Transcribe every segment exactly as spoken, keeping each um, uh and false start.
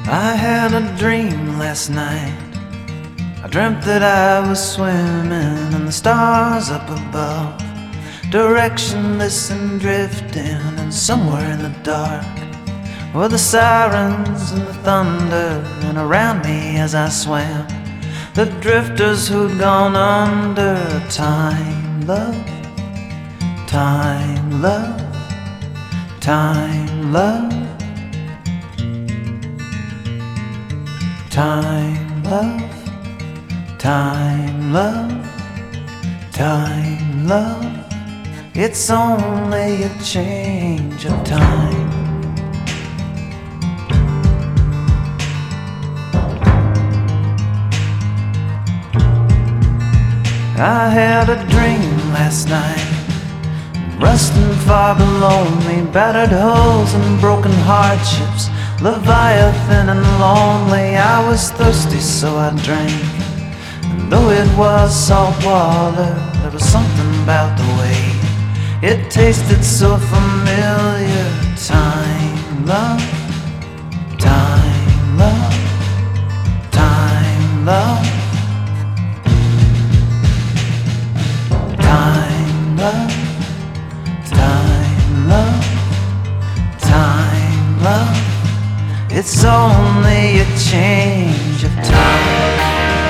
I had a dream last night. I dreamt that I was swimming in the stars up above, directionless and drifting, and somewhere in the dark were the sirens and the thunder, and around me as I swam, the drifters who'd gone under. Time, love, time, love, time, love, time, love, time, love, time, love. It's only a change of time. I had a dream last night, rusting far below me, battered hulls and broken hardships, Leviathan and lonely. I was thirsty, so I drank, and though it was salt water, there was something about the way it tasted so familiar. Time, love, time, love, time, love, time, love, time, love, time, love. It's only a change of time.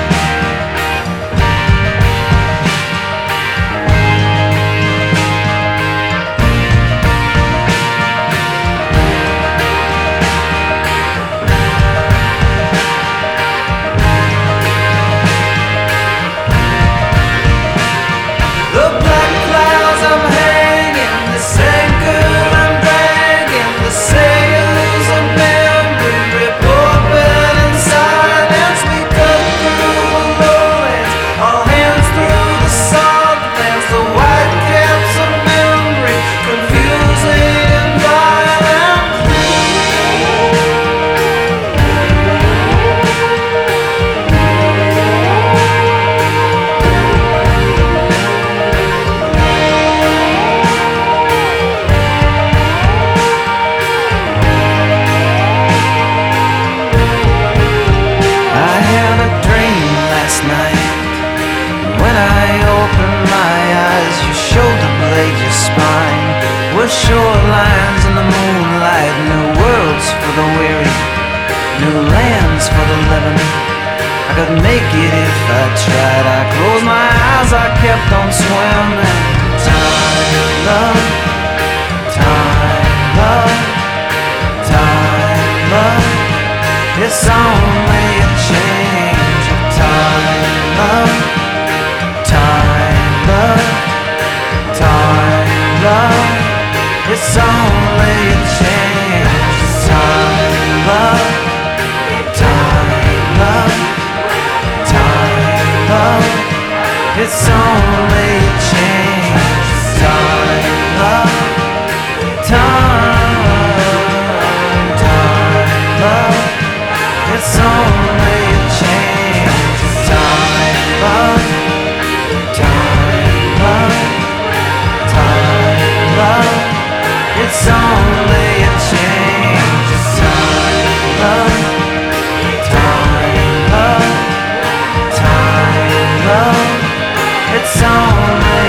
Shorelines in the moonlight, new worlds for the weary, new lands for the living. I could make it if I tried. I closed my eyes, I kept on swimming. Time, love, time, love, time, love. It's only a change of time, love, time, love, time, love. It's only a change of time, love, time, love, time, love. It's only a change of time, love, time, time, love. It's only a change of time, love, time, love, time, love. It's only a change of time, love, time, love, time, love. It's only